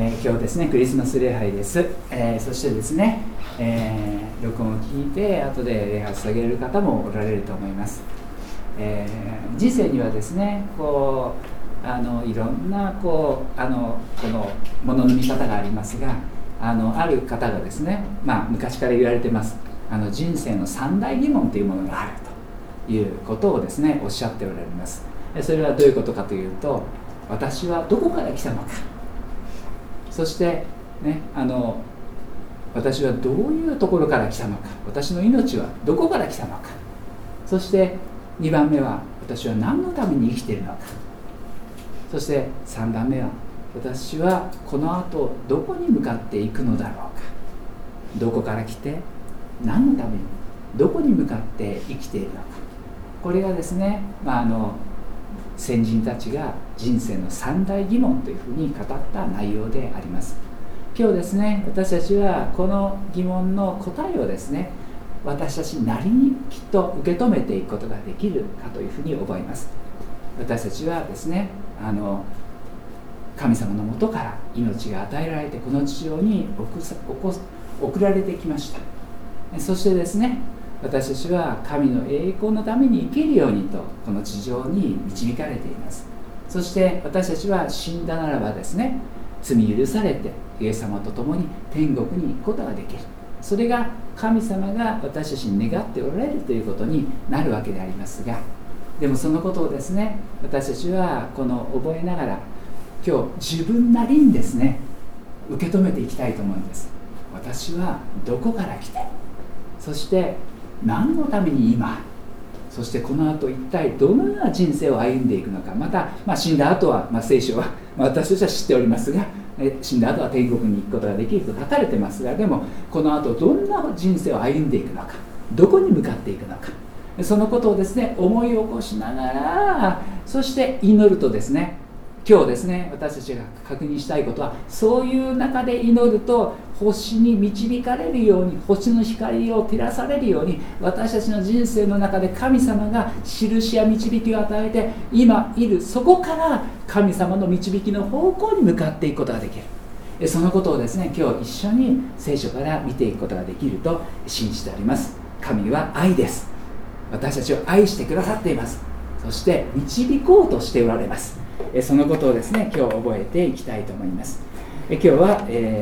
今日ですねクリスマス礼拝です、そしてですね、録音を聞いて後で礼拝を捧げる方もおられると思います。人生にはですねこういろんなこのものの見方がありますが、ある方がですね、昔から言われてます。人生の三大疑問というものがあるということをですねおっしゃっておられます。それはどういうことかというと、私はどこから来たのか、そしてね、私はどういうところから来たのか、私の命はどこから来たのか、そして2番目は私は何のために生きているのか、そして3番目は私はこの後どこに向かっていくのだろうか、どこから来て何のためにどこに向かって生きているのか。これがですね、先人たちが人生の三大疑問というふうに語った内容であります。今日ですね、私たちはこの疑問の答えをですね、私たちなりにきっと受け止めていくことができるかというふうに思います。私たちはですね、神様のもとから命が与えられてこの地上に送られてきました。そしてですね、私たちは神の栄光のために生きるようにとこの地上に導かれています。そして私たちは死んだならばですね、罪許されてイエス様と共に天国に行くことができる。それが神様が私たちに願っておられるということになるわけでありますが、でもそのことをですね、私たちは覚えながら今日自分なりにですね受け止めていきたいと思うんです。私はどこから来て、そして何のために今、そしてこの後一体どのような人生を歩んでいくのか。また、死んだ後は、聖書は、私たちは知っておりますが、死んだ後は天国に行くことができると書かれてますが、でもこの後どんな人生を歩んでいくのか、どこに向かっていくのか、そのことをですね思い起こしながら、そして祈るとですね、今日ですね私たちが確認したいことは、そういう中で祈ると星に導かれるように、星の光を照らされるように、私たちの人生の中で神様が印や導きを与えて、今いるそこから神様の導きの方向に向かっていくことができる。そのことをですね今日一緒に聖書から見ていくことができると信じております。神は愛です。私たちを愛してくださっています。そして導こうとしておられます。そのことをですね今日覚えていきたいと思います。今日は、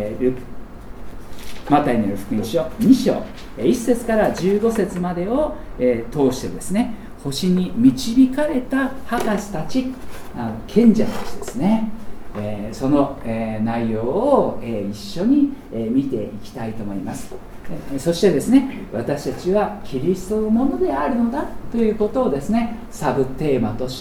マタイによる福音書2章1節から15節までを、通してですね、星に導かれた博士たち、賢者たちですね、その、内容を、一緒に、見ていきたいと思います。そしてですね、私たちはキリストのものであるのだということをですね、サブテーマとして、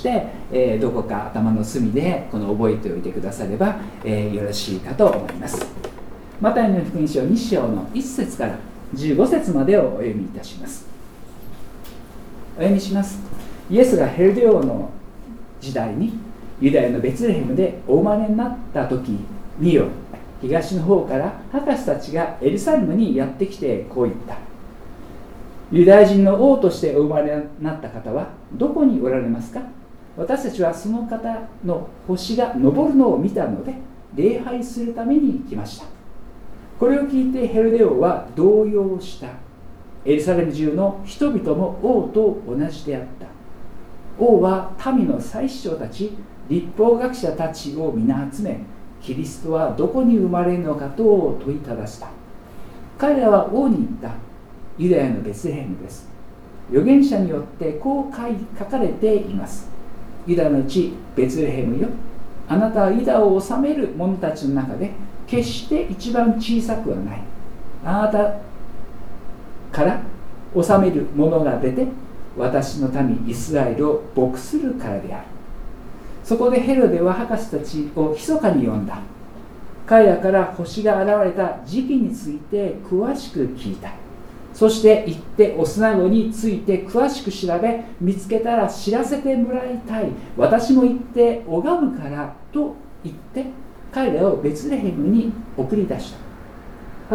どこか頭の隅で覚えておいてくだされば、よろしいかと思います。マタイの福音書2章の1節から15節までをお読みいたします。お読みします。イエスがヘロデ王の時代にユダヤのベツレヘムでお生まれになった時、見よ、東の方から博士たちがエルサレムにやってきてこう言った。ユダヤ人の王としてお生まれになった方はどこにおられますか。私たちはその方の星が昇るのを見たので礼拝するために来ました。これを聞いてヘロデ王は動揺した。エルサレム中の人々も王と同じであった。王は民の祭司長たち、律法学者たちを皆集め、キリストはどこに生まれるのかと問いただした。彼らは王に言った。ユダヤのベツレヘムです。預言者によってこう書かれています。ユダの地ベツレヘムよ、あなたはユダを治める者たちの中で決して一番小さくはない。あなたから治める者が出て、私の民イスラエルを牧するからである。そこでヘロデは博士たちを密かに呼んだ。彼らから星が現れた時期について詳しく聞いた。そして行ってオスナゴについて詳しく調べ、見つけたら知らせてもらいたい。私も行って拝むからと言って彼らをベツレヘムに送り出した。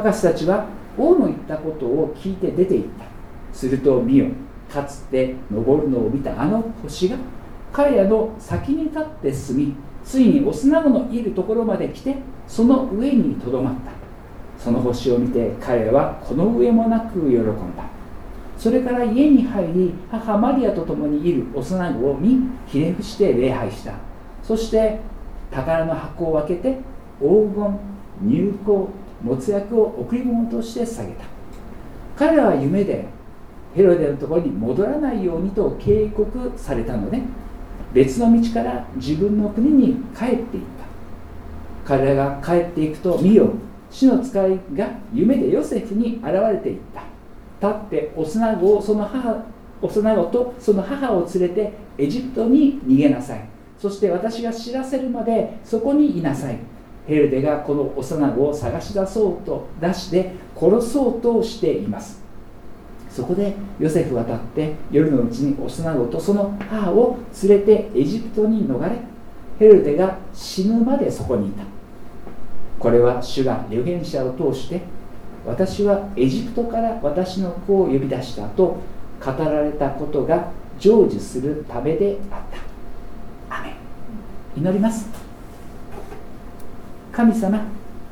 博士たちは王の言ったことを聞いて出て行った。すると見よ、かつて昇るのを見たあの星が彼らの先に立って進み、ついにオスナゴのいるところまで来て、その上にとどまった。その星を見て彼らはこの上もなく喜んだ。それから家に入り、母マリアと共にいる幼子を見、ひれ伏して礼拝した。そして宝の箱を開けて、黄金、乳香、没薬を贈り物として下げた。彼らは夢でヘロデのところに戻らないようにと警告されたので、別の道から自分の国に帰っていった。彼らが帰っていくと、見よ、主の使いが夢でヨセフに現れていった。立って幼子とその母を連れてエジプトに逃げなさい。そして私が知らせるまでそこにいなさい。ヘロデがこの幼子を探し出して殺そうとしています。そこでヨセフは立って夜のうちに幼子とその母を連れてエジプトに逃れ、ヘロデが死ぬまでそこにいた。これは主が預言者を通して、私はエジプトから私の子を呼び出したと語られたことが成就するためであった。アメン。祈ります。神様、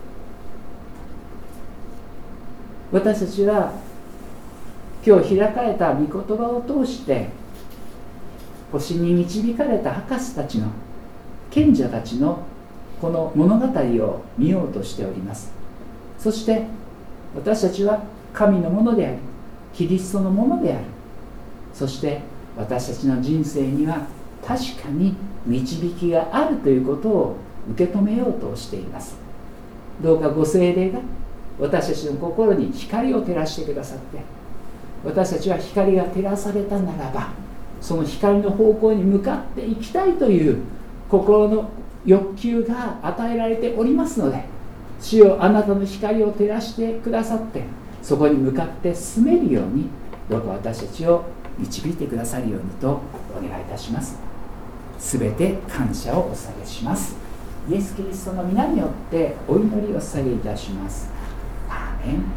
私たちは今日開かれた御言葉を通して星に導かれた博士たちの賢者たちのこの物語を見ようとしております。そして私たちは神のものであり、キリストのものである。そして私たちの人生には確かに導きがあるということを受け止めようとしています。どうかご聖霊が私たちの心に光を照らしてくださって、私たちは光が照らされたならば、その光の方向に向かっていきたいという心の欲求が与えられておりますので、主よ、あなたの光を照らしてくださって、そこに向かって進めるように、どうか私たちを導いてくださるようにとお願いいたします。すべて感謝をお捧げします。イエス・キリストの皆によってお祈りを捧げいたします。アーメン。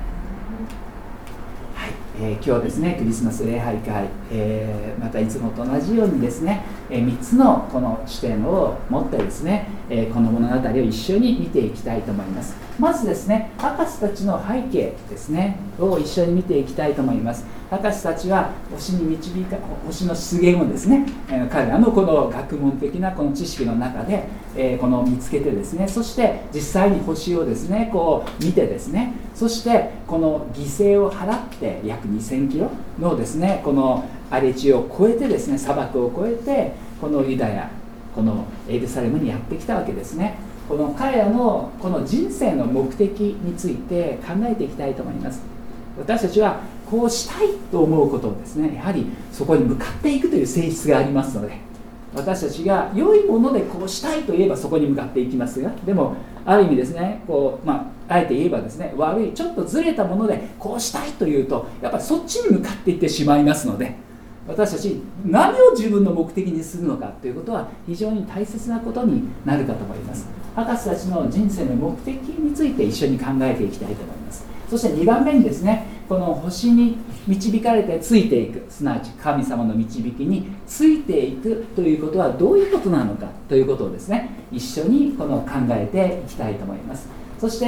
今日ですね、クリスマス礼拝会、またいつもと同じようにですね、3つのこの視点を持ってですね、この物語を一緒に見ていきたいと思います。まずですね、博士たちの背景ですねを一緒に見ていきたいと思います。博士たちは星の出現をですね、彼らのこの学問的なこの知識の中で、この見つけてですね、そして実際に星をですねこう見てですね、そしてこの犠牲を払って約2000キロのですねこの荒れ地を越えてですね、砂漠を越えてこのユダヤ、このエルサレムにやってきたわけですね。この彼らのこの人生の目的について考えていきたいと思います。私たちはこうしたいと思うことをですね、やはりそこに向かっていくという性質がありますので、私たちが良いものでこうしたいといえばそこに向かっていきますが、でもある意味ですね、あえて言えばですね、悪いちょっとずれたものでこうしたいというと、やっぱりそっちに向かっていってしまいますので、私たち何を自分の目的にするのかということは非常に大切なことになるかと思います。博士たちの人生の目的について一緒に考えていきたいと思います。そして2番目にですね、この星に導かれてついていく、すなわち神様の導きについていくということはどういうことなのかということをですね、一緒にこの考えていきたいと思います。そして、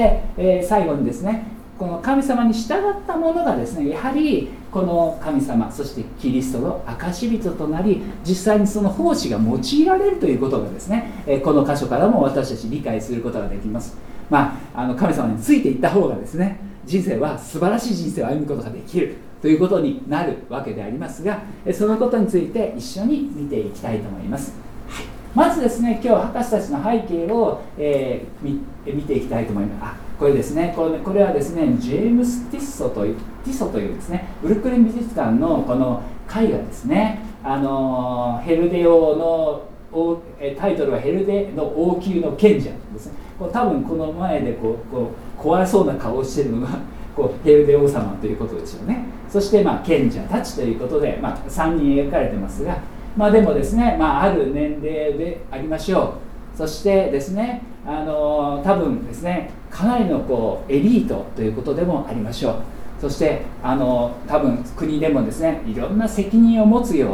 最後にですね、この神様に従ったものがですね、やはりこの神様、そしてキリストの証人となり、実際にその奉仕が用いられるということがですね、この箇所からも私たち理解することができます。神様についていった方がですね、人生は素晴らしい人生を歩むことができるということになるわけでありますが、そのことについて一緒に見ていきたいと思います。まずですね、今日博士たちの背景を、見ていきたいと思います。これですね、これはですね、ジェームス・ティソというですね、ブルックリン美術館のこの絵画ですね、ヘルデ王のタイトルはヘルデの王宮の賢者ですね。多分この前で怖いそうな顔をしているのがヘルデ王様ということですよね。そして賢者たちということで、3人描かれてますが、でもですね、ある年齢でありましょう。そしてですね、多分ですね、かなりのエリートということでもありましょう。そして多分国でもですね、いろんな責任を持つような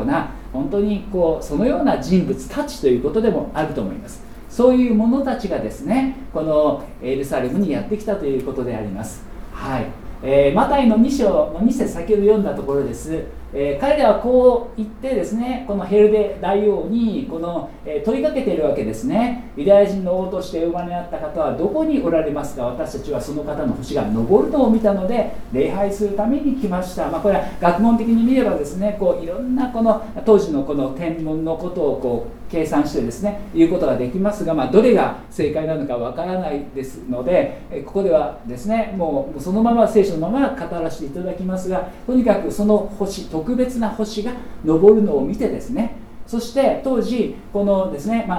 本当にそのような人物たちということでもあると思います。そういう者たちがですね、このエルサレムにやってきたということであります。はい。マタイの2章の2節、先ほど読んだところです。彼らはこう言ってですね、このヘルデ大王に問いかけているわけですね。ユダヤ人の王としてお生まれになった方はどこにおられますか。私たちはその方の星が昇るのを見たので礼拝するために来ました。これは学問的に見ればですね、いろんな当時の天文のことを計算してですね言うことができますが、どれが正解なのかわからないですので、ここではですねもうそのまま聖書のまま語らせていただきますが、とにかくその星、特別な星が昇るのを見てですね、そして当時このですね、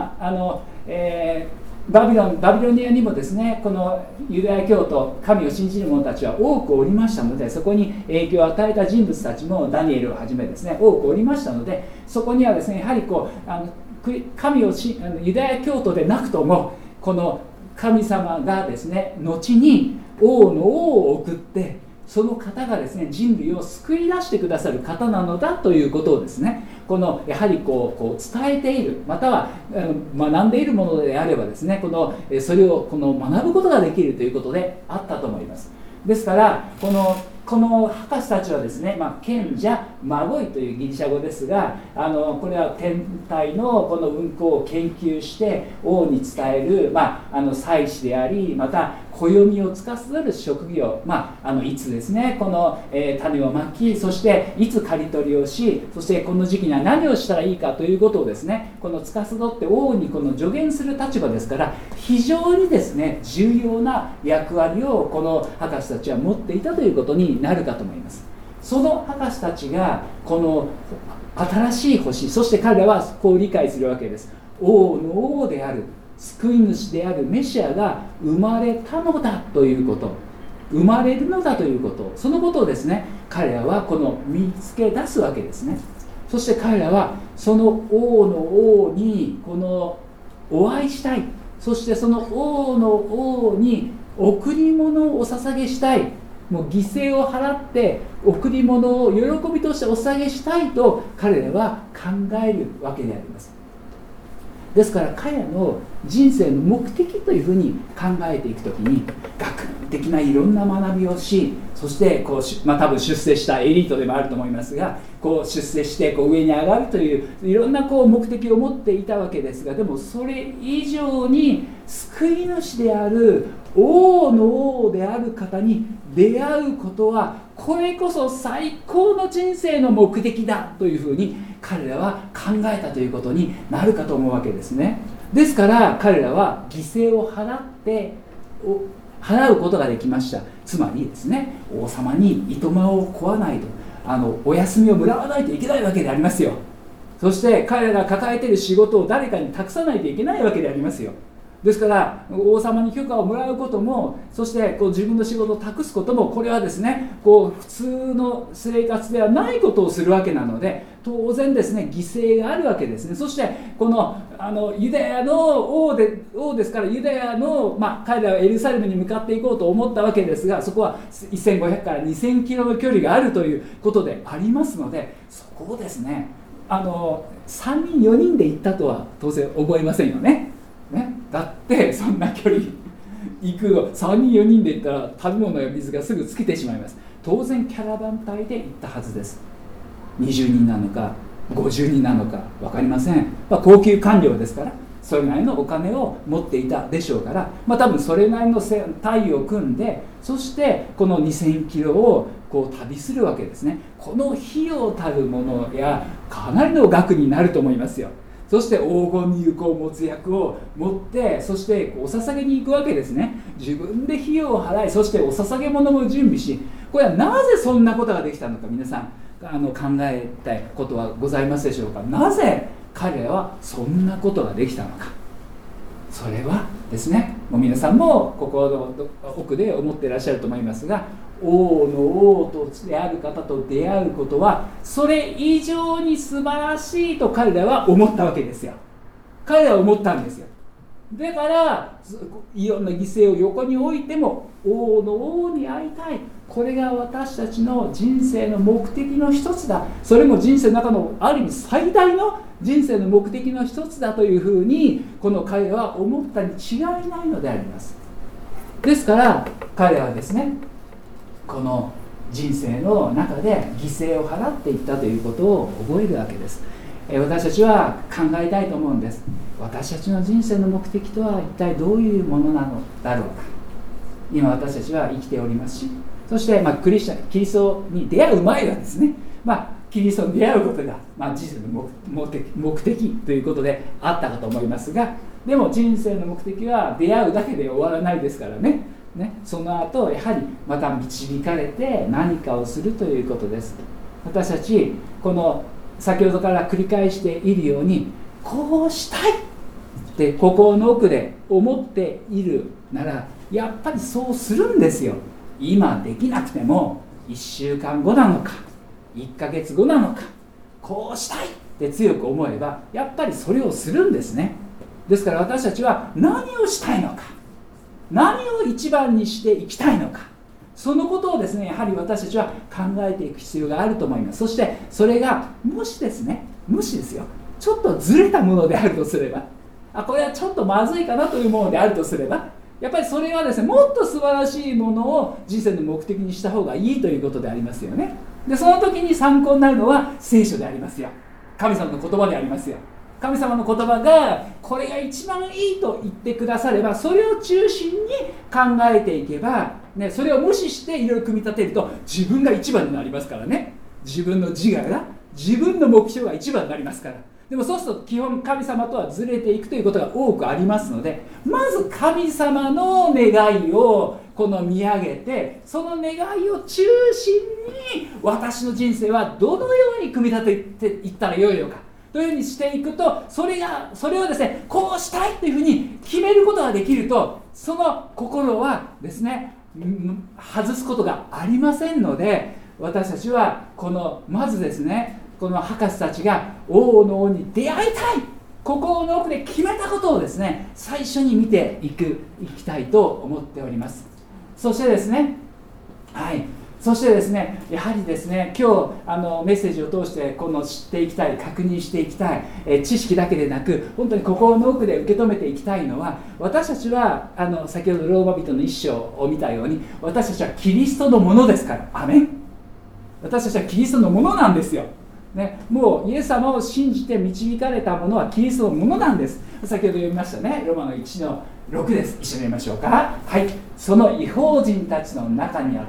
バビロニアにもですね、このユダヤ教徒、神を信じる者たちは多くおりましたので、そこに影響を与えた人物たちもダニエルをはじめですね多くおりましたので、そこにはですねやはり神をユダヤ教徒でなくともこの神様がですね後に王の王を送って、その方がですね人類を救い出してくださる方なのだということをですね、やはり伝えている、または学んでいるものであればですね、それを学ぶことができるということであったと思います。ですからこの博士たちはですね、賢者マゴイというギリシャ語ですが、これは天体のこの運行を研究して王に伝える、祭司であり、また暦を司る職業、いつですね種をまき、そしていつ刈り取りをし、そしてこの時期には何をしたらいいかということをですね司って王に助言する立場ですから、非常にですね重要な役割をこの博士たちは持っていたということになるかと思います。その博士たちがこの新しい星、そして彼らはこう理解するわけです。王の王である救い主であるメシアが生まれたのだということ、生まれるのだということ、そのことをですね彼らは見つけ出すわけですね。そして彼らはその王の王にお会いしたい、そしてその王の王に贈り物をお捧げしたい、もう犠牲を払って贈り物を喜びとしてお捧げしたいと彼らは考えるわけであります。ですから彼らの人生の目的というふうに考えていくときに、学問的ないろんな学びをし、そして多分出世したエリートでもあると思いますが、出世して上に上がるといういろんな目的を持っていたわけですが、でもそれ以上に救い主である王の王である方に出会うことは、これこそ最高の人生の目的だというふうに彼らは考えたということになるかと思うわけですね。ですから彼らは犠牲を払うことができました。つまりですね、王様にいとまを乞わないと、お休みをもらわないといけないわけでありますよ。そして彼らが抱えている仕事を誰かに託さないといけないわけでありますよ。ですから王様に許可をもらうことも、そして自分の仕事を託すことも、これはですね普通の生活ではないことをするわけなので、当然ですね犠牲があるわけですね。そしてユダヤの王ですから、ユダヤの、彼らはエルサレムに向かっていこうと思ったわけですが、そこは1500から2000キロの距離があるということでありますので、そこをですね3人4人で行ったとは当然思いませんよね。だってそんな距離行くの3人4人で行ったら食べ物や水がすぐ尽きてしまいます。当然キャラバン隊で行ったはずです。20人なのか50人なのか分かりません。高級官僚ですから、それなりのお金を持っていたでしょうから、多分それなりの隊を組んで、そしてこの2000キロを旅するわけですね。この費用たるものやかなりの額になると思いますよ。そして黄金に有効を持つ役を持って、そしてお捧げに行くわけですね。自分で費用を払い、そしてお捧げ物も準備し、これはなぜそんなことができたのか、皆さん考えたいことはございますでしょうか。なぜ彼らはそんなことができたのか。それはですね、もう皆さんも心の奥で思っていらっしゃると思いますが、王の王とである方と出会うことはそれ以上に素晴らしいと彼らは思ったわけですよ。彼らは思ったんですよ。 だからいろんな犠牲を横に置いても王の王に会いたい、これが私たちの人生の目的の一つだ、それも人生の中のある意味最大の人生の目的の一つだというふうにこの彼は思ったに違いないのであります。ですから彼はですね、この人生の中で犠牲を払っていったということを覚えるわけです。私たちは考えたいと思うんです。私たちの人生の目的とは一体どういうものなのだろうか。今私たちは生きておりますし、そして、キリストに出会う前はですね、キリストに出会うことが、人生の目的ということであったかと思いますが、でも人生の目的は出会うだけで終わらないですからね。その後やはりまた導かれて何かをするということです。私たちこの先ほどから繰り返しているように、こうしたいって心の奥で思っているならやっぱりそうするんですよ。今できなくても1週間後なのか1ヶ月後なのか、こうしたいって強く思えばやっぱりそれをするんですね。ですから私たちは何をしたいのか、何を一番にしていきたいのか、そのことをですね、やはり私たちは考えていく必要があると思います。そしてそれがもしですよ、ちょっとずれたものであるとすれば、これはちょっとまずいかなというものであるとすれば、やっぱりそれはですね、もっと素晴らしいものを人生の目的にした方がいいということでありますよね。でその時に参考になるのは聖書でありますよ。神様の言葉でありますよ。神様の言葉がこれが一番いいと言ってくだされば、それを中心に考えていけば、それを無視していろいろ組み立てると自分が一番になりますからね。自分の自我が、自分の目標が一番になりますから。でもそうすると基本神様とはずれていくということが多くありますので、まず神様の願いを見上げて、その願いを中心に私の人生はどのように組み立てていったらよいのかというふうにしていくと、それをですね、こうしたいというふうに決めることができると、その心はですね、外すことがありませんので、私たちはまずですね、この博士たちが王の王に出会いたい、心の奥で決めたことをですね、最初に見ていきたいと思っております。そしてですね、やはりですね、今日メッセージを通して知っていきたい、確認していきたい、知識だけでなく本当に心の奥で受け止めていきたいのは、私たちは先ほどローマ人の一章を見たように、私たちはキリストのものですから。アメン。私たちはキリストのものなんですよ。もうイエス様を信じて導かれたものはキリストのものなんです。先ほど読みましたね、ローマの1の6です。一緒に読みましょうか。その異邦人たちの中にあって、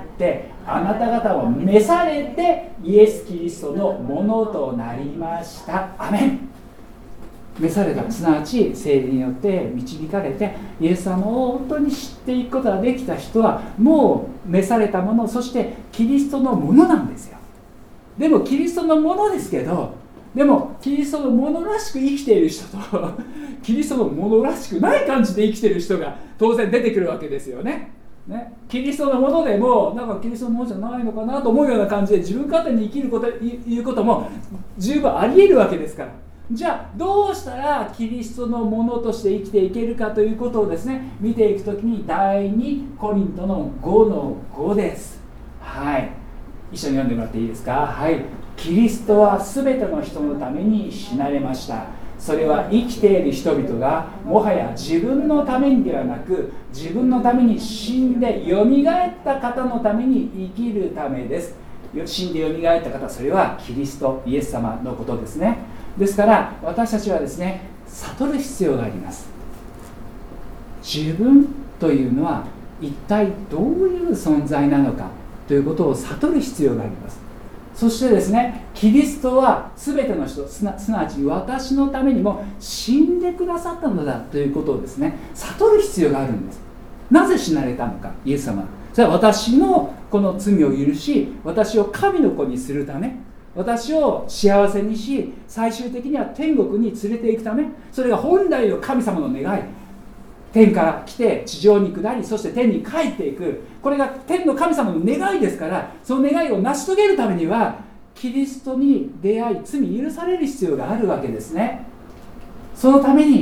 あなた方を召されてイエス・キリストのものとなりました。アメン。召された、すなわち聖霊によって導かれてイエス様を本当に知っていくことができた人は、もう召されたもの、そしてキリストのものなんですよ。でもキリストのものですけど、でもキリストのものらしく生きている人とキリストのものらしくない感じで生きている人が当然出てくるわけですよね。キリストのものでもキリストのものじゃないのかなと思うような感じで自分勝手に生きること、いうことも十分あり得るわけですから。じゃあどうしたらキリストのものとして生きていけるかということをですね、見ていくときに第2コリントの5の5です。一緒に読んでもらっていいですか。キリストはすべての人のために死なれました。それは生きている人々がもはや自分のためにではなく、自分のために死んでよみがえった方のために生きるためです。死んでよみがえった方、それはキリストイエス様のことですね。ですから私たちはですね、悟る必要があります。自分というのは一体どういう存在なのかということを悟る必要があります。そしてですね、キリストは全ての人、すなわち私のためにも死んでくださったのだということをですね、悟る必要があるんです。なぜ死なれたのか、イエス様。それは私のこの罪を許し、私を神の子にするため、私を幸せにし、最終的には天国に連れて行くため、それが本来の神様の願い。天から来て地上に下り、そして天に帰っていく、これが天の神様の願いですから、その願いを成し遂げるためにはキリストに出会い、罪許される必要があるわけですね。そのために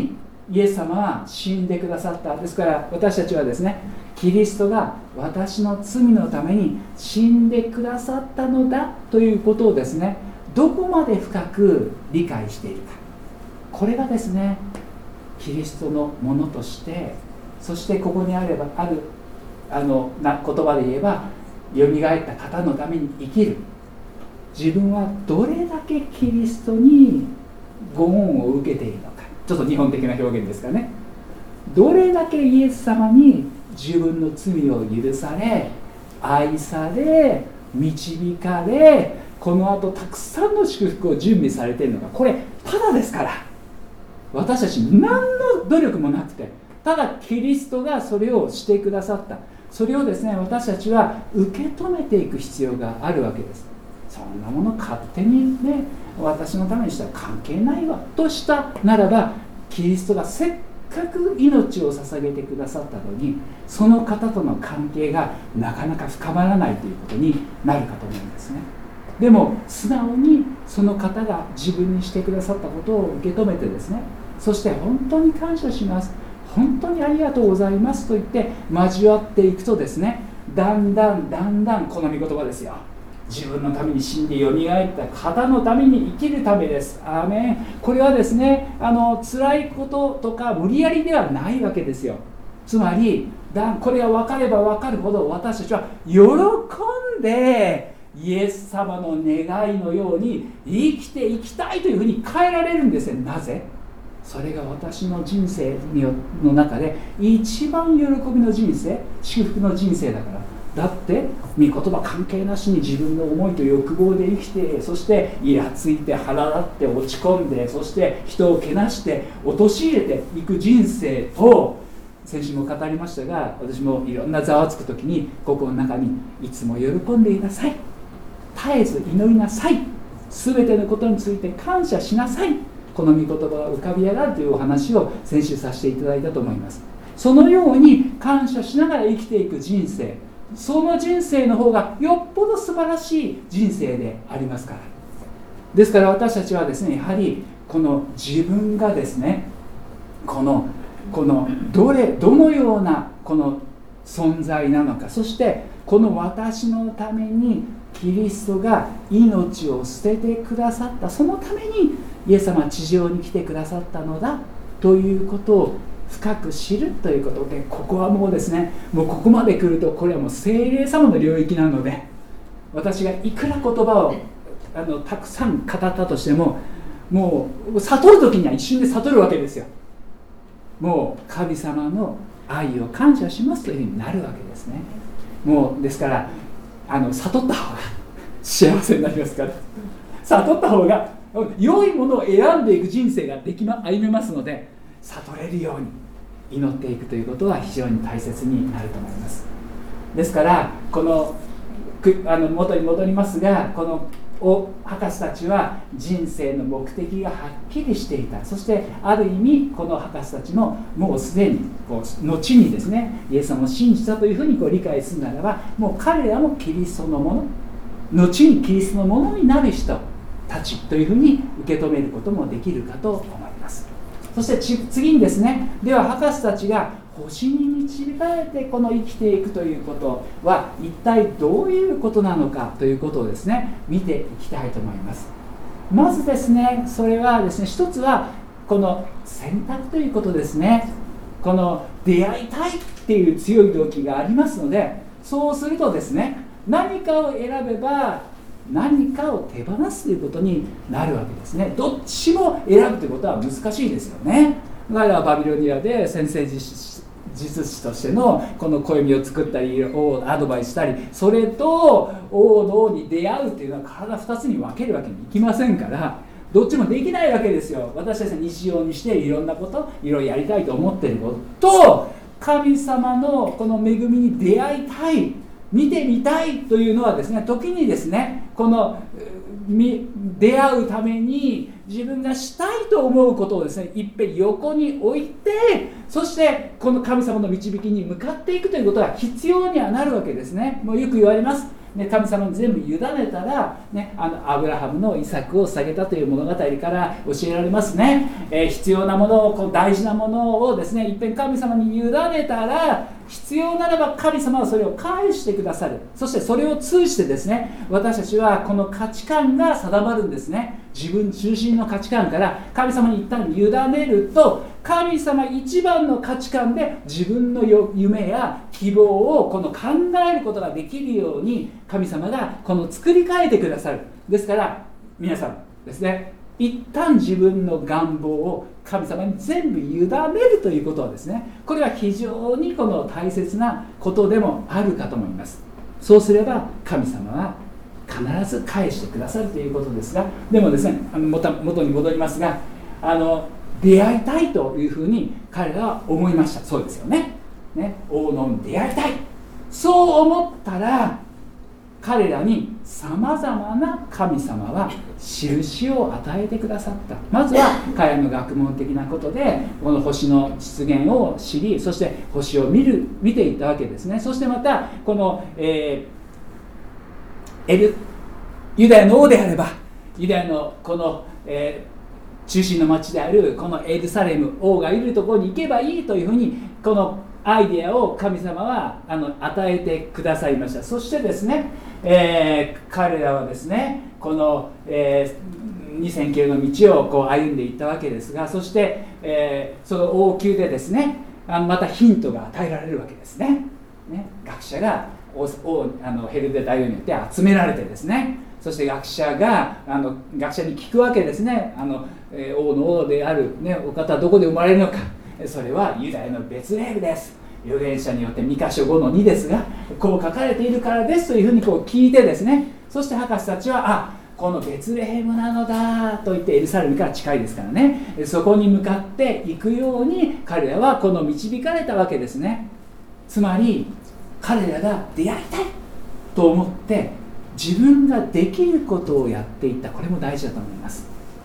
イエス様は死んでくださった。ですから私たちはですね、キリストが私の罪のために死んでくださったのだということをですね、どこまで深く理解しているか、これがですね、キリストのものとして、そしてここにある言葉で言えば、よみがえった方のために生きる、自分はどれだけキリストにご恩を受けているのか、ちょっと日本的な表現ですかね。どれだけイエス様に自分の罪を許され、愛され、導かれ、この後たくさんの祝福を準備されているのか。これただですから、私たち何の努力もなくて、ただキリストがそれをしてくださった。それをですね、私たちは受け止めていく必要があるわけです。そんなもの勝手にね、私のためにしたら関係ないわとしたならば、キリストがせっかく命を捧げてくださったのに、その方との関係がなかなか深まらないということになるかと思うんですね。でも素直にその方が自分にしてくださったことを受け止めてですね、そして本当に感謝します、本当にありがとうございますと言って交わっていくとですね、だんだんこの御言葉ですよ、自分のために死んでよみがえった方のために生きるためです。アーメン。これはですね、辛いこととか無理やりではないわけですよ。つまりこれが分かれば分かるほど、私たちは喜んでイエス様の願いのように生きていきたいというふうに変えられるんですね。なぜ？それが私の人生の中で一番喜びの人生、祝福の人生だから。だって御言葉関係なしに自分の思いと欲望で生きて、そしてイラついて腹立って落ち込んで、そして人をけなして陥れていく人生と、先週も語りましたが、私もいろんなざわつく時に心の中にいつも喜んでいなさい、絶えず祈りなさい、全てのことについて感謝しなさい、この御言葉が浮かび上がるというお話を先週させていただいたと思います。そのように感謝しながら生きていく人生、その人生の方がよっぽど素晴らしい人生でありますから。ですから私たちはですね、やはりこの自分がですね、このどのようなこの存在なのか、そしてこの私のためにキリストが命を捨ててくださった、そのためにイエス様は地上に来てくださったのだということを深く知るということで、ここはもうですね、もうここまで来るとこれはもう聖霊様の領域なので、私がいくら言葉をたくさん語ったとしても、もう悟る時には一瞬で悟るわけですよ。もう神様の愛を感謝しますというふうになるわけですね。もうですから悟った方が幸せになりますから、悟った方が良いものを選んでいく人生が歩めますので、悟れるように祈っていくということは非常に大切になると思います。ですからこの元に戻りますが、この博士たちは人生の目的がはっきりしていた。そしてある意味この博士たちももうすでに後にですね、イエス様を信じたというふうに理解するならば、もう彼らもキリストのもの、後にキリストのものになる人たちというふうに受け止めることもできるかと思います。そして次にですね、では博士たちが星に導かれてこの生きていくということは一体どういうことなのかということをですね、見ていきたいと思います。まずですね、それはですね、一つはこの選択ということですね。この出会いたいっていう強い動機がありますので、そうするとですね、何かを選べば何かを手放すということになるわけですね。どっちも選ぶということは難しいですよね。だからバビロニアで先生術師としてのこの暦を作ったりアドバイスしたり、それと王の王に出会うというのは体2つに分けるわけにいきませんから、どっちもできないわけですよ。私たちは日常にしていろんなこといろいろやりたいと思っていることと、神様のこの恵みに出会いたい、見てみたいというのはですね、時にですね、この出会うために自分がしたいと思うことをですね、いっぺん横に置いて、そしてこの神様の導きに向かっていくということが必要にはなるわけですね。もうよく言われます。 で神様に全部委ねたら、ね、アブラハムのイサクを下げたという物語から教えられますね。必要なものを大事なものをですね、いっぺん神様に委ねたら、必要ならば神様はそれを返してくださる。そしてそれを通じてですね、私たちはこの価値観が定まるんですね。自分中心の価値観から神様に一旦委ねると、神様一番の価値観で自分の夢や希望を考えることができるように神様が作り変えてくださる。ですから皆さんですね、一旦自分の願望を神様に全部委ねるということはですね、これは非常に大切なことでもあるかと思います。そうすれば神様は必ず返してくださるということですが、でもですね、元に戻りますが、出会いたいというふうに彼らは思いました。そうですよね。王のに出会いたい、そう思ったら彼らにさまざまな神様は印を与えてくださった。まずは彼らの学問的なことでこの星の出現を知り、そして星を見ていったわけですね。そしてまたこの、ユダヤの王であればユダヤの中心の町であるこのエルサレム、王がいるところに行けばいいというふうにこのアイデアを神様は与えてくださいました。そしてですね、彼らはですねこの、2000キロの道を歩んでいったわけですが、そして、その王宮でですねまたヒントが与えられるわけですね。学者がヘルデ大王によって集められてですね、そして学者に聞くわけですね。王の王である、お方はどこで生まれるのか。それはユダヤのベツレヘムです。預言者によってミカ書5の2ですがこう書かれているからですというふうに聞いてですね、そして博士たちはこのベツレヘムなのだと言って、エルサレムから近いですからね、そこに向かっていくように彼らは導かれたわけですね。つまり彼らが出会いたいと思って自分ができることをやっていった。これも大事だと思います。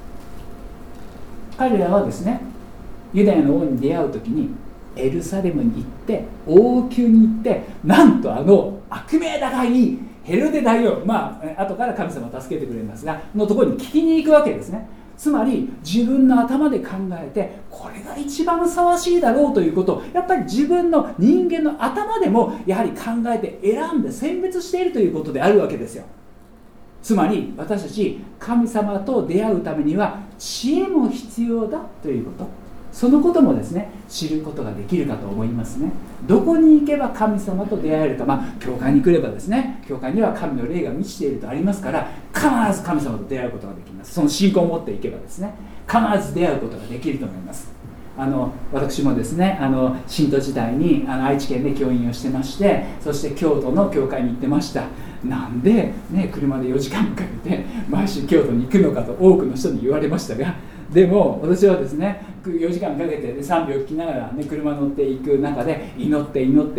彼らはですね、ユダヤの王に出会う時にエルサレムに行って王宮に行って、なんと悪名高いヘロデ大王、後から神様を助けてくれますがのところに聞きに行くわけですね。つまり自分の頭で考えてこれが一番ふさわしいだろうということをやっぱり自分の人間の頭でもやはり考えて選んで選別しているということであるわけですよ。つまり私たち神様と出会うためには知恵も必要だということ、そのこともですね知ることができるかと思いますね。どこに行けば神様と出会えるか、教会に来ればですね、教会には神の霊が満ちているとありますから必ず神様と出会うことができます。その信仰を持っていけばですね必ず出会うことができると思います。私もですね信徒時代に愛知県で教員をしてまして、そして京都の教会に行ってました。なんで、車で4時間かけて毎週京都に行くのかと多くの人に言われましたが、でも私はですね4時間かけて賛美を聴きながら、車乗っていく中で祈って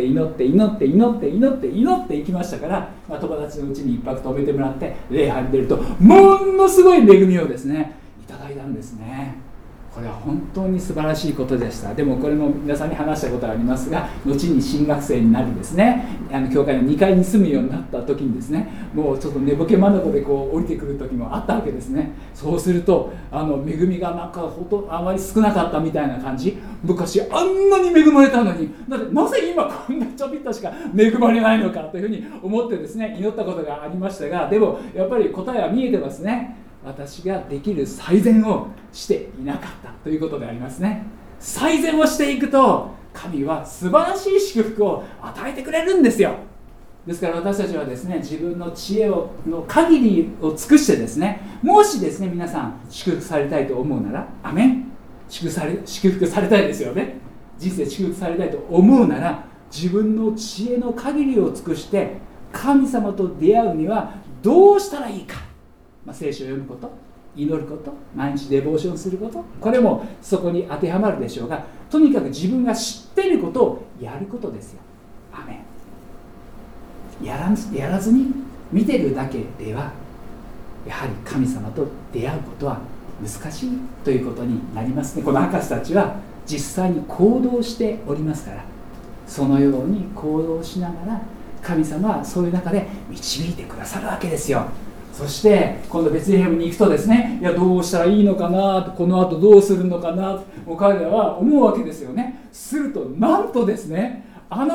いきましたから、友達のうちに1泊泊めてもらって礼拝に出るとものすごい恵みをですねいただいたんですね。これは本当に素晴らしいことでした。でもこれも皆さんに話したことがありますが、後に新学生になりですね教会の2階に住むようになった時にですね、もうちょっと寝ぼけまなこで降りてくる時もあったわけですね。そうすると恵みがあまり少なかったみたいな感じ。昔あんなに恵まれたのになぜ今こんなちょびっとしか恵まれないのかというふうに思ってですね祈ったことがありましたが、でもやっぱり答えは見えてますね。私ができる最善をしていなかったということでありますね。最善をしていくと神は素晴らしい祝福を与えてくれるんですよ。ですから私たちはですね自分の知恵の限りを尽くしてですね、もしですね皆さん祝福されたいと思うなら、アメン、祝福されたいですよね。人生祝福されたいと思うなら、自分の知恵の限りを尽くして神様と出会うにはどうしたらいいか、聖書を読むこと、祈ること、毎日デボーションすること、これもそこに当てはまるでしょうが、とにかく自分が知っていることをやることですよ。アメン。やらずに見てるだけではやはり神様と出会うことは難しいということになりますね。この博士たちは実際に行動しておりますから、そのように行動しながら神様はそういう中で導いてくださるわけですよ。そして今度ベツレヘムに行くとですね、いやどうしたらいいのかな、この後どうするのかな、もう彼らは思うわけですよね。するとなんとですね、バ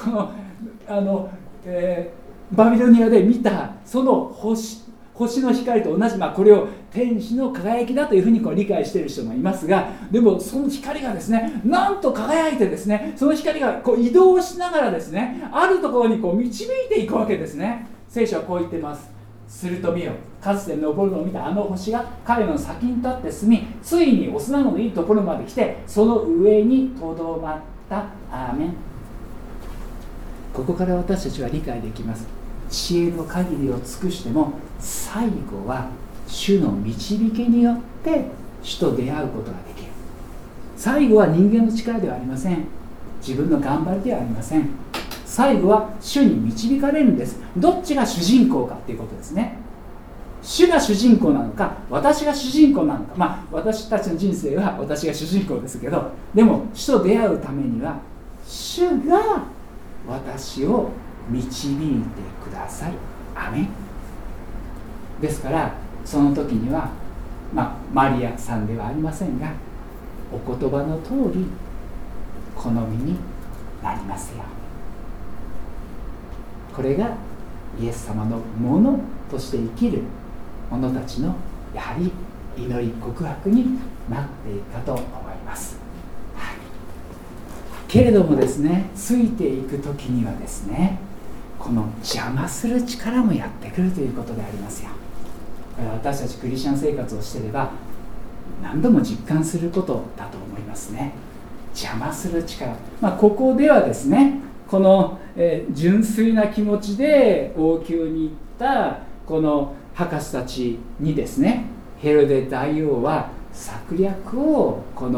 ビロニアで見たその星の光と同じ、これを天使の輝きだというふうに理解している人もいますが、でもその光がですね、なんと輝いてですね、その光が移動しながらですね、あるところに導いていくわけですね。聖書はこう言っています。すると見よ、かつて昇るのを見たあの星が彼の先に立って進み、ついにお砂のいいところまで来て、その上にとどまった。アーメン。ここから私たちは理解できます。知恵の限りを尽くしても、最後は主の導きによって主と出会うことができる。最後は人間の力ではありません。自分の頑張りではありません。最後は主に導かれるんです。どっちが主人公かっていうことですね。主が主人公なのか、私が主人公なのか。私たちの人生は私が主人公ですけど、でも主と出会うためには主が私を導いてください。アメン。ですからその時には、マリアさんではありませんが、お言葉の通り好みになりますよ。これがイエス様のものとして生きる者たちのやはり祈り告白になっていくかと思います、けれどもですね、ついていく時にはですね、この邪魔する力もやってくるということでありますよ。私たちクリスチャン生活をしていれば何度も実感することだと思いますね。邪魔する力、ここではですね、この、純粋な気持ちで王宮に行ったこの博士たちにですね、ヘロデ大王は策略を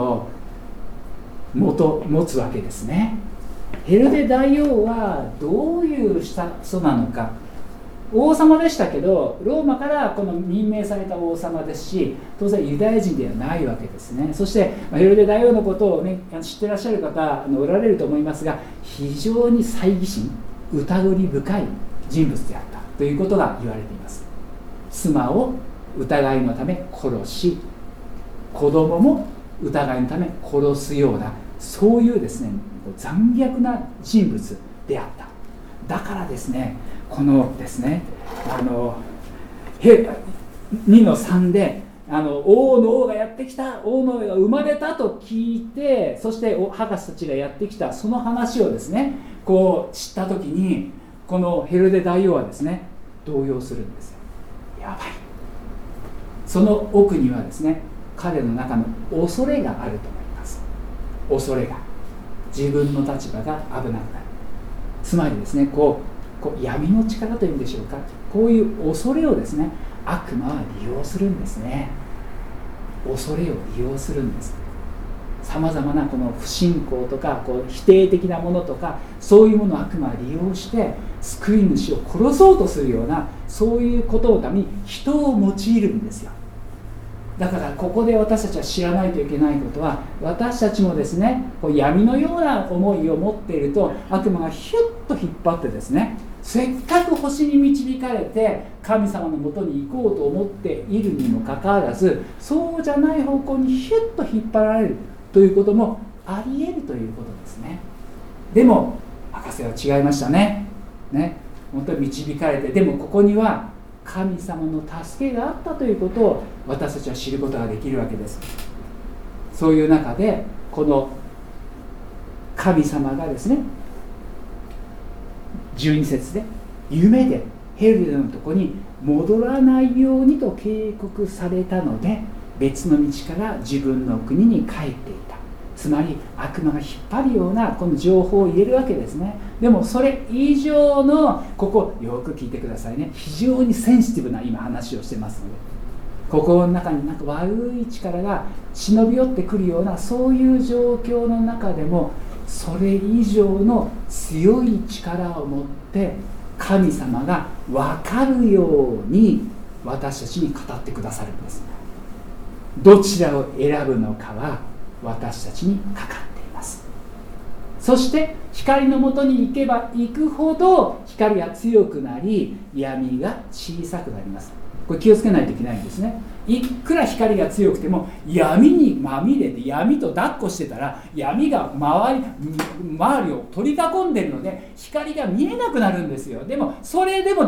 持つわけですね。ヘロデ大王はどういう人なのか。王様でしたけど、ローマから任命された王様ですし、当然ユダヤ人ではないわけですね。そしてヘロデ大王のことを、知ってらっしゃる方おられると思いますが、非常に猜疑心、疑り深い人物であったということが言われています。妻を疑いのため殺し、子供も疑いのため殺すような、そういうですね、残虐な人物であった。だからですね、このですね、2の3で王の王がやってきた、王の王が生まれたと聞いて、そして博士たちがやってきたその話をですね、知った時に、このヘロデ大王はですね、動揺するんですよ。やばい。その奥にはですね、彼の中の恐れがあると思います。恐れが、自分の立場が危なくなる。つまりですね、闇の力というんでしょうか、こういう恐れをですね、悪魔は利用するんですね。恐れを利用するんです。さまざまなこの不信仰とか否定的なものとか、そういうものを悪魔は利用して救い主を殺そうとするような、そういうことのために人を用いるんですよ。だからここで私たちは知らないといけないことは、私たちもですね、闇のような思いを持っていると、悪魔がヒュッと引っ張ってですね、せっかく星に導かれて神様のもとに行こうと思っているにもかかわらず、そうじゃない方向にヒュッと引っ張られるということもあり得るということですね。でも博士は違いましたね。本当に導かれて、でもここには神様の助けがあったということを私たちは知ることができるわけです。そういう中でこの神様がですね、12節で夢でヘロデのところに戻らないようにと警告されたので、別の道から自分の国に帰っていた。つまり悪魔が引っ張るようなこの情報を入れるわけですね。でもそれ以上の、ここよく聞いてくださいね、非常にセンシティブな今話をしてますので、心の中に悪い力が忍び寄ってくるような、そういう状況の中でも、それ以上の強い力を持って神様が分かるように私たちに語ってくださるんです。どちらを選ぶのかは私たちにかかっています。そして光のもとに行けば行くほど光が強くなり闇が小さくなります。これ気をつけないといけないんですね。いくら光が強くても闇にまみれて闇と抱っこしてたら闇が周りを取り囲んでいるので光が見えなくなるんですよ。でもそれでも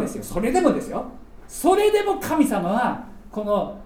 神様はこの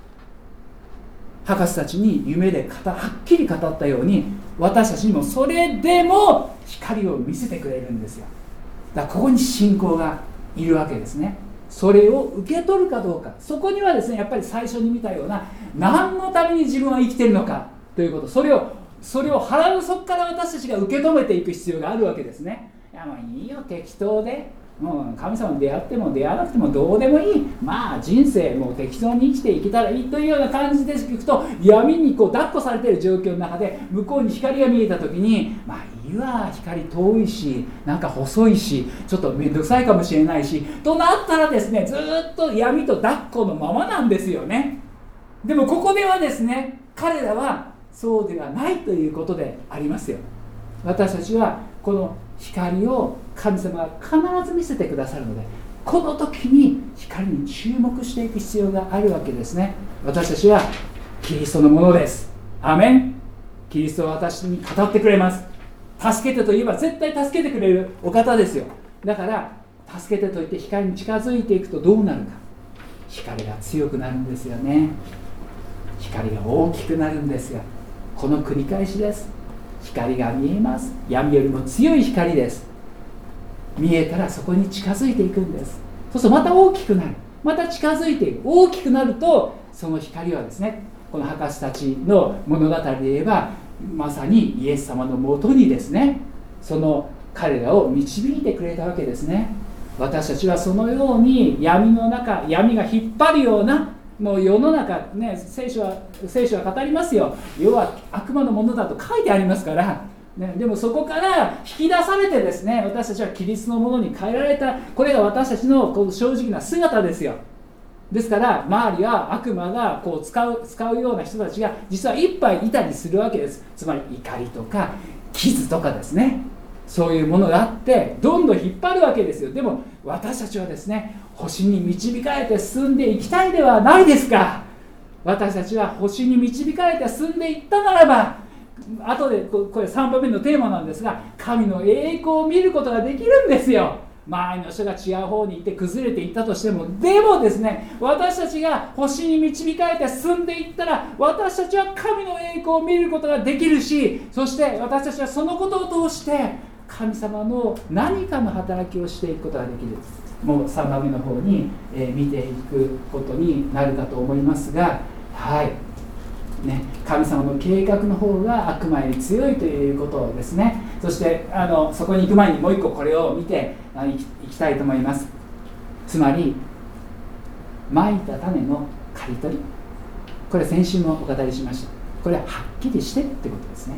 博士たちに夢ではっきり語ったように私たちにもそれでも光を見せてくれるんですよ。だからここに信仰がいるわけですね。それを受け取るかどうか、そこにはですねやっぱり最初に見たような何のために自分は生きているのかということ、それを腹の底から私たちが受け止めていく必要があるわけですね。いやもういいよ適当で、神様に出会っても出会わなくてもどうでもいい、まあ人生もう適当に生きていけたらいいというような感じでいくと闇に抱っこされている状況の中で向こうに光が見えた時にまあいいわ、光遠いしなんか細いしちょっと面倒くさいかもしれないしとなったらですねずっと闇と抱っこのままなんですよね。でもここではですね彼らはそうではないということでありますよ。私たちはこの光を神様が必ず見せてくださるのでこの時に光に注目していく必要があるわけですね。私たちはキリストのものです。アメン。キリストは私に語ってくれます。助けてといえば絶対助けてくれるお方ですよ。だから助けてと言って光に近づいていくとどうなるか、光が強くなるんですよね。光が大きくなるんですよ。この繰り返しです。光が見えます。闇よりも強い光です。見えたらそこに近づいていくんです。そうするとまた大きくなる、また近づいていく。大きくなるとその光はですねこの博士たちの物語で言えばまさにイエス様のもとにですねその彼らを導いてくれたわけですね。私たちはそのように闇の中、闇が引っ張るようなもう世の中ね、聖書は語りますよ。世は悪魔のものだと書いてありますから、ね、でもそこから引き出されてですね私たちはキリストのものに変えられた、これが私たちのこう正直な姿ですよ。ですから周りは悪魔がこう使うような人たちが実はいっぱいいたりするわけです。つまり怒りとか傷とかですね、そういうものがあってどんどん引っ張るわけですよ。でも私たちはですね星に導かれて進んでいきたいではないですか。私たちは星に導かれて進んでいったならば後でこれ3番目のテーマなんですが神の栄光を見ることができるんですよ。周りの人が違う方に行って崩れていったとしても、でもですね私たちが星に導かれて進んでいったら私たちは神の栄光を見ることができるし、そして私たちはそのことを通して神様の何かの働きをしていくことができる。もう3番目の方に、見ていくことになるかと思いますが、はいね、神様の計画の方が悪魔より強いということですね。そしてそこに行く前にもう一個これを見ていきたいと思います。つまり蒔いた種の刈り取り、これ先週もお語りしました。これははっきりしてってことですね。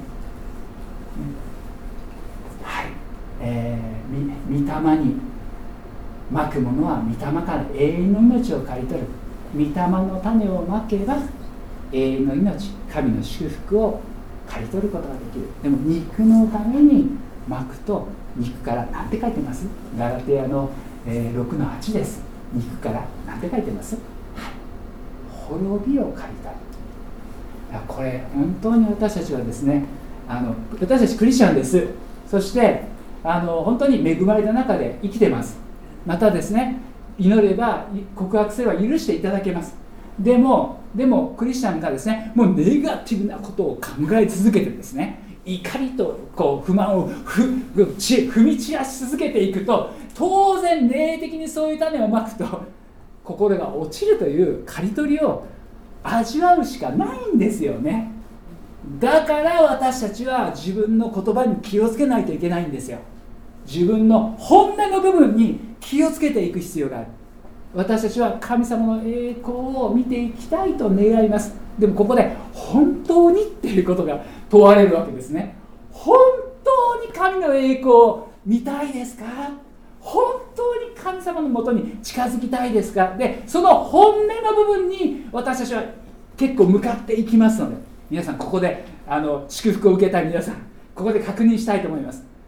はい、御霊にまくものは御霊から永遠の命を刈り取る。御霊の種をまけば永遠の命、神の祝福を刈り取ることができる。でも肉のためにまくと肉から何て書いてます？ガラテヤの、6の8です。肉から何て書いてます？はい、滅びを刈り取る。これ本当に私たちはですね私たちクリスチャンです。そして本当に恵まれた中で生きてます。またですね祈れば告白すれば許していただけます。でもクリスチャンがですねもうネガティブなことを考え続けてですね怒りとこう不満を踏み散らし続けていくと当然霊的にそういう種をまくと心が落ちるという刈り取りを味わうしかないんですよね。だから私たちは自分の言葉に気をつけないといけないんですよ。自分の本音の部分に気をつけていく必要がある。私たちは神様の栄光を見ていきたいと願います。でもここで本当にっていうことが問われるわけですね。本当に神の栄光を見たいですか？本当に神様のもとに近づきたいですか？でその本音の部分に私たちは結構向かっていきますので、皆さんここで祝福を受けたい皆さんここで確認したいと思います。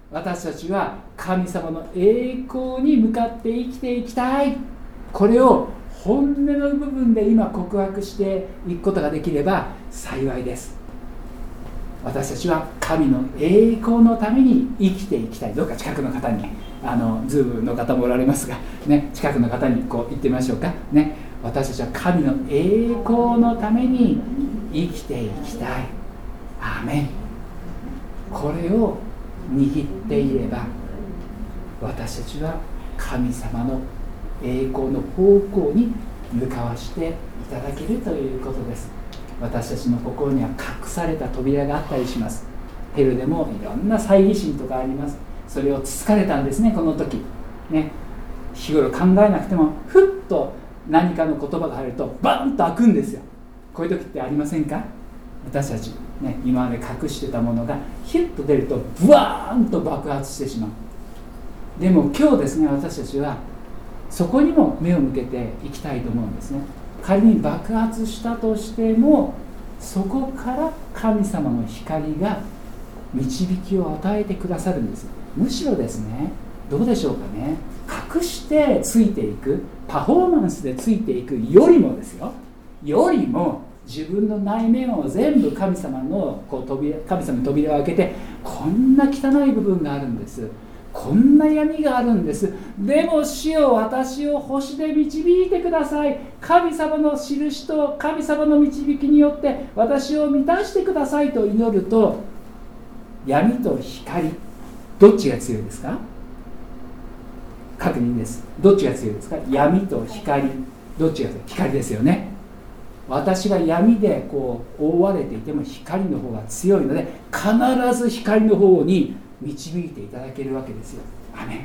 私たちは神様の栄光に向かって生きていきたい。これを本音の部分で今告白していくことができれば幸いです。私たちは神の栄光のために生きていきたい。どうか近くの方に、ズームの方もおられますが、ね、近くの方にこう言ってみましょうか、ね、私たちは神の栄光のために生きていきたい。アーメン。これを握っていれば私たちは神様の栄光の方向に向かわしていただけるということです。私たちの心には隠された扉があったりします。ヘルでもいろんな猜疑心とかあります。それをつつかれたんですね、この時ね。日頃考えなくてもふっと何かの言葉が入るとバンと開くんですよ。こういう時ってありませんか？私たち、ね、今まで隠してたものがヒュッと出るとブワーンと爆発してしまう。でも今日ですね、私たちはそこにも目を向けていきたいと思うんですね。仮に爆発したとしてもそこから神様の光が導きを与えてくださるんです。むしろですね、どうでしょうかね、隠してついていく、パフォーマンスでついていくよりもですよ、よりも自分の内面を全部神様の神様に扉を開けて、こんな汚い部分があるんです、こんな闇があるんです、でも主よ私を星で導いてください、神様の印と神様の導きによって私を満たしてくださいと祈ると、闇と光どっちが強いですか？確認です。どっちが強いですか？闇と光どっちが強い？光ですよね。私が闇でこう覆われていても光の方が強いので、必ず光の方に導いていただけるわけですよ。アメン。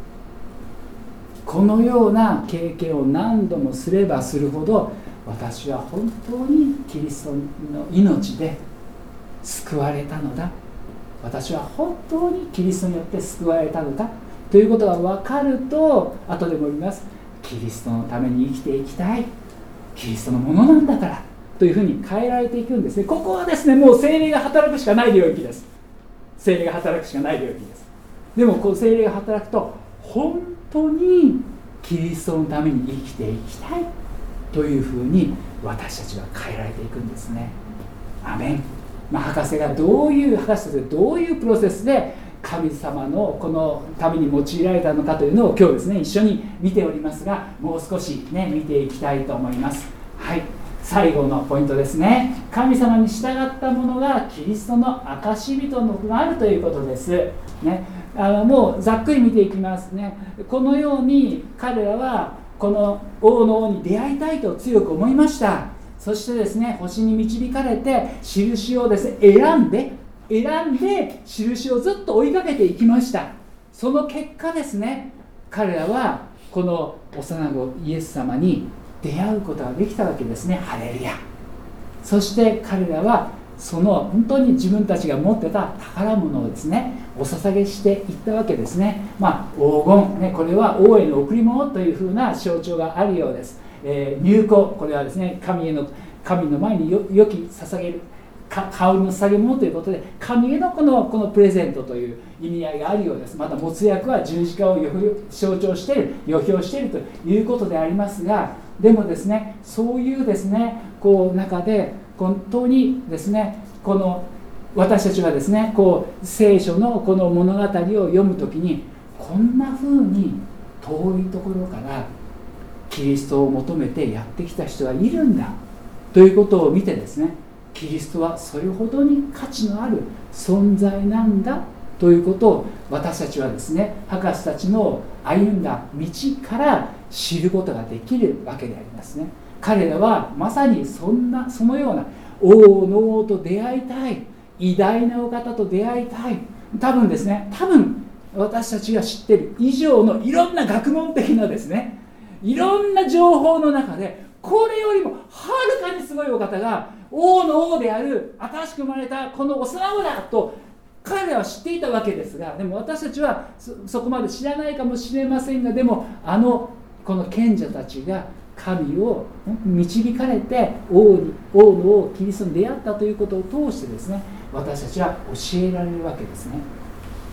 このような経験を何度もすればするほど、私は本当にキリストの命で救われたのだ、私は本当にキリストによって救われたのだということが分かると、後でも言います、キリストのために生きていきたい、キリストのものなんだからというふうに変えられていくんですね。ここはですね、もう聖霊が働くしかない領域です。聖霊が働くしかない領域です。でもこう聖霊が働くと、本当にキリストのために生きていきたいというふうに私たちは変えられていくんですね。アメン。博士がどういうプロセスで神様のこのために用いられたのかというのを今日ですね、一緒に見ておりますが、もう少しね見ていきたいと思います。はい、最後のポイントですね。神様に従った者がキリストの証人となるということですね。もうざっくり見ていきますね。このように彼らはこの王の王に出会いたいと強く思いました。そしてですね、星に導かれて印をですね選んで印をずっと追いかけていきました。その結果ですね、彼らはこの幼子イエス様に出会うことができたわけですね。ハレルヤ。そして彼らはその本当に自分たちが持ってた宝物をですねお捧げしていったわけですね。黄金、ね、これは王への贈り物というふうな象徴があるようです。入香、これはですね神の前に良き捧げる香りの捧げ物ということで、神へのこのプレゼントという意味合いがあるようです。また没薬は十字架を象徴している、予表しているということでありますが、でもですね、そういうですねこう中で本当にですね、この私たちはですねこう聖書のこの物語を読むときに、こんな風に遠いところからキリストを求めてやってきた人がいるんだということを見てですね、キリストはそれほどに価値のある存在なんだということを私たちはですね、博士たちの歩んだ道から知ることができるわけでありますね。彼らはまさにそのような王の王と出会いたい、偉大なお方と出会いたい、多分私たちが知っている以上のいろんな学問的なですね、いろんな情報の中でこれよりもはるかにすごいお方が王の王である新しく生まれたこの幼子だと彼らは知っていたわけですが、でも私たちは そこまで知らないかもしれませんが、でもこの賢者たちが神を導かれて王の王キリストに出会ったということを通してですね、私たちは教えられるわけですね。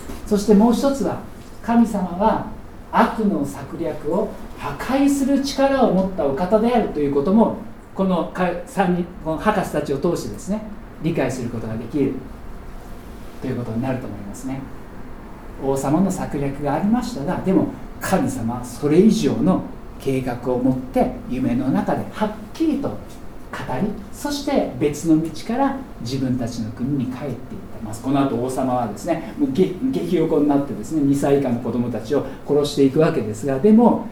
そしてもう一つは、神様は悪の策略を破壊する力を持ったお方であるということも、この3人、この博士たちを通してですね、理解することができるということになると思いますね。王様の策略がありましたが、でも神様はそれ以上の計画を持って夢の中ではっきりと語り、そして別の道から自分たちの国に帰っていってます。この後王様はですね、もう激横になってですね、2歳以下の子供たちを殺していくわけですが、でも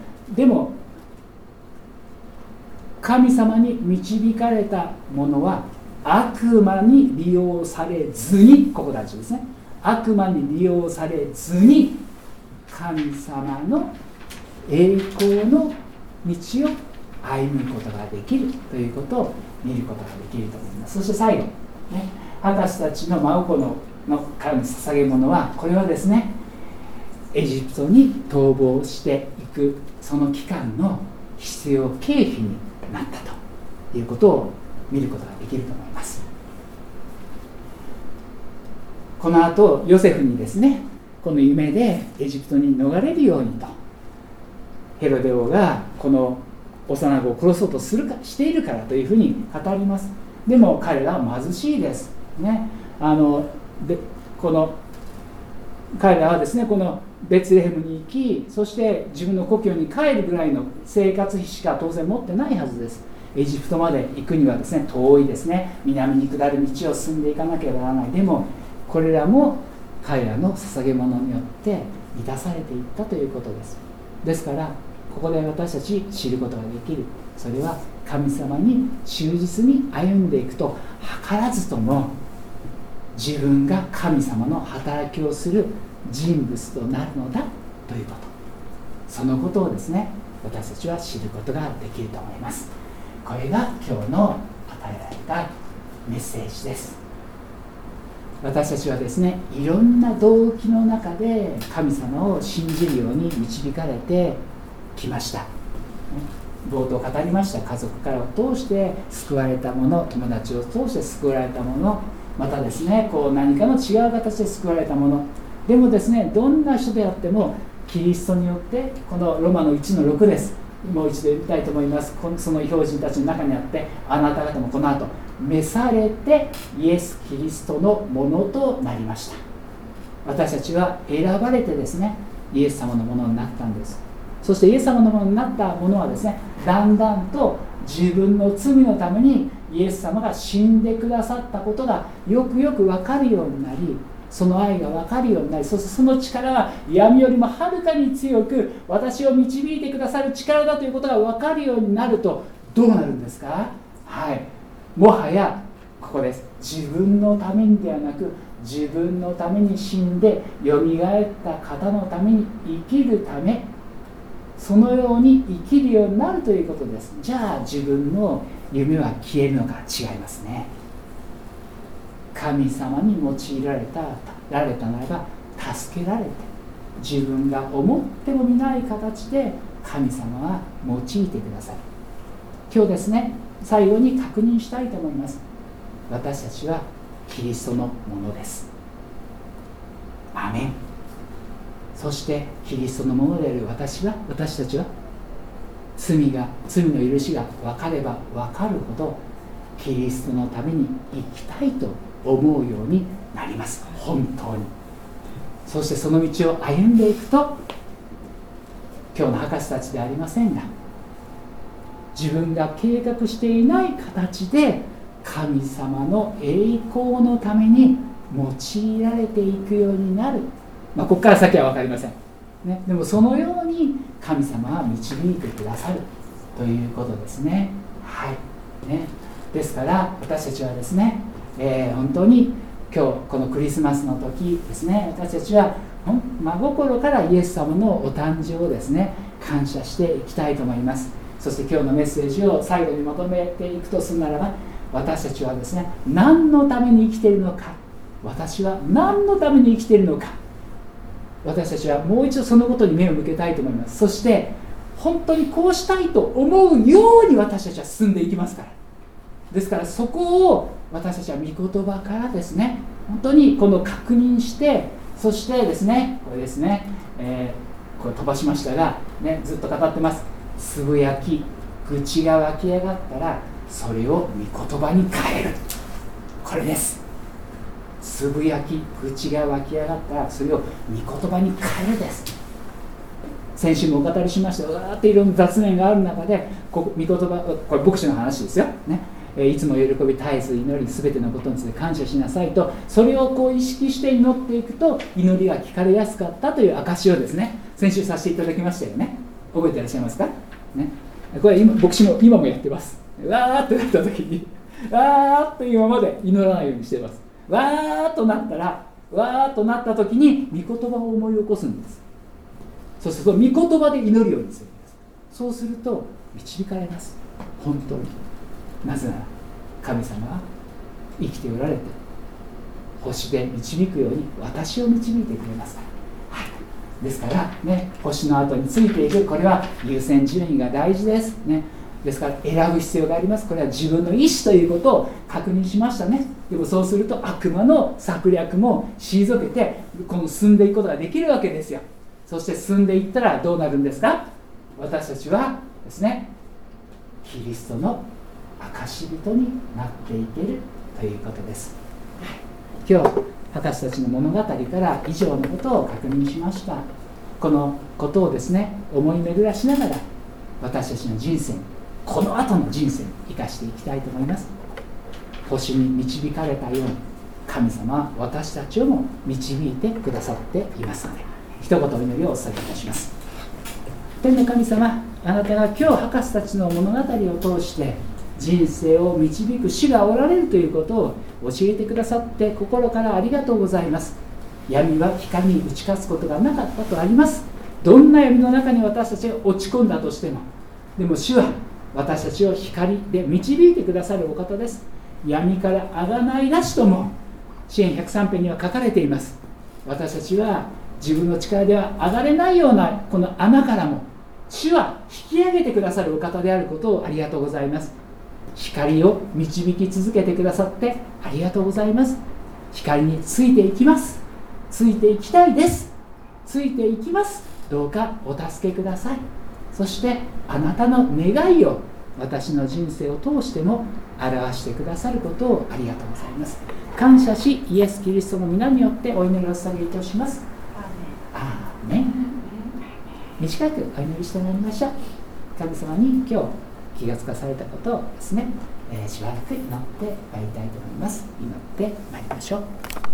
神様に導かれた者は悪魔に利用されずに、ここ大事ですね、悪魔に利用されずに神様の栄光の道を歩むことができるということを見ることができると思います。そして最後、博士たちの真心のからの捧げ物は、これはですね、エジプトに逃亡していくその期間の必要経費になったということを見ることができると思います。この後ヨセフにですね、この夢でエジプトに逃れるようにとヘロデ王がこの幼子を殺そうとしているからというふうに語ります。でも彼らは貧しいですね。彼らはですね、このベツレヘムに行き、そして自分の故郷に帰るぐらいの生活費しか当然持ってないはずです。エジプトまで行くにはですね、遠いですね、南に下る道を進んでいかなければならない。でもこれらも彼らの捧げ物によって満たされていったということです。ですからここで私たち知ることができる、それは神様に忠実に歩んでいくと、図らずとも自分が神様の働きをする人物となるのだということ、そのことをですね、私たちは知ることができると思います。これが今日の与えられたメッセージです。私たちはですね、いろんな動機の中で神様を信じるように導かれてきました。冒頭語りました、家族からを通して救われたもの、友達を通して救われたもの、またですね、何かの違う形で救われたもの。でもですね、どんな人であってもキリストによって、このロマの 1-6 です。もう一度言いたいと思います。その異邦人たちの中にあって、あなた方もこの後召されてイエス・キリストのものとなりました。私たちは選ばれてですね、イエス様のものになったんです。そしてイエス様のものになったものはですね、だんだんと自分の罪のためにイエス様が死んでくださったことがよくよく分かるようになり、その愛が分かるようになり、そしてその力は闇よりもはるかに強く私を導いてくださる力だということが分かるようになると、どうなるんですか？はい、もはやここです。自分のためにではなく、自分のために死んでよみがえった方のために生きるため、そのように生きるようになるということです。じゃあ自分の夢は消えるのか？違いますね。神様に用いられたならば助けられて、自分が思ってもみない形で神様は用いてください。今日ですね、最後に確認したいと思います。私たちはキリストのものです。アメン。そしてキリストのものである私たちは罪の許しが分かれば分かるほどキリストのために生きたいと思うようになります。本当に。そしてその道を歩んでいくと、今日の博士たちでありませんが、自分が計画していない形で神様の栄光のために用いられていくようになる。ここから先は分かりません、ね、でもそのように神様は導いてくださるということですね。はい、ね、ですから私たちはですね、本当に今日このクリスマスの時ですね、私たちは真心からイエス様のお誕生をですね、感謝していきたいと思います。そして今日のメッセージを最後にまとめていくとするならば、私たちはですね、何のために生きているのか、私は何のために生きているのか、私たちはもう一度そのことに目を向けたいと思います。そして本当にこうしたいと思うように私たちは進んでいきますから。ですからそこを私たちは御言葉からですね、本当にこの確認して、 そしてですね、これですね、これ飛ばしましたが、ね、ずっと語ってます。つぶやき、愚痴が湧き上がったらそれを御言葉に変える。これです。つぶやき、愚痴が湧き上がったらそれを御言葉に変えるです。先週もお語りしました。わーっていろんな雑念がある中で、御言葉、これ牧師の話ですよ、ね、いつも喜び絶えず祈り、すべてのことについて感謝しなさいと、それをこう意識して祈っていくと祈りが聞かれやすかったという証をですね、先週させていただきましたよね。覚えていらっしゃいますか、ね、これ牧師も今もやってます。わーってなった時にわーっと今まで祈らないようにしています。わーっとなったら、わーっとなった時に御言葉を思い起こすんです。そうすると御言葉で祈るようにするんです。そうすると導かれます。本当に。なぜなら神様は生きておられて、星で導くように私を導いてくれますから、はい、ですからね、星の後についていく、これは優先順位が大事ですね。ですから選ぶ必要があります。これは自分の意思ということを確認しましたね。でもそうすると悪魔の策略も退けて、この進んでいくことができるわけですよ。そして進んでいったらどうなるんですか。私たちはですね、キリストの証人になっていけるということです。今日博士たちの物語から以上のことを確認しました。このことをですね、思い巡らしながら私たちの人生に、この後の人生に生かしていきたいと思います。星に導かれたように神様は私たちをも導いてくださっていますので、一言お祈りをお伝えいたします。天の神様、あなたが今日博士たちの物語を通して人生を導く主がおられるということを教えてくださって心からありがとうございます。闇は光に打ち勝つことがなかったとあります。どんな闇の中に私たちが落ち込んだとしても、でも主は私たちを光で導いてくださるお方です。闇からあがないなしとも詩編103編には書かれています。私たちは自分の力では上がれないようなこの穴からも主は引き上げてくださるお方であることをありがとうございます。光を導き続けてくださってありがとうございます。光についていきます。ついていきたいです。ついていきます。どうかお助けください。そしてあなたの願いを私の人生を通しても表してくださることをありがとうございます。感謝し、イエス・キリストの皆によってお祈りを捧げいたします。アーメン。短くお祈りしてまいりましょう。神様に今日気がつかされたことをですね、しばらく祈ってまいりたいと思います。祈ってまいりましょう。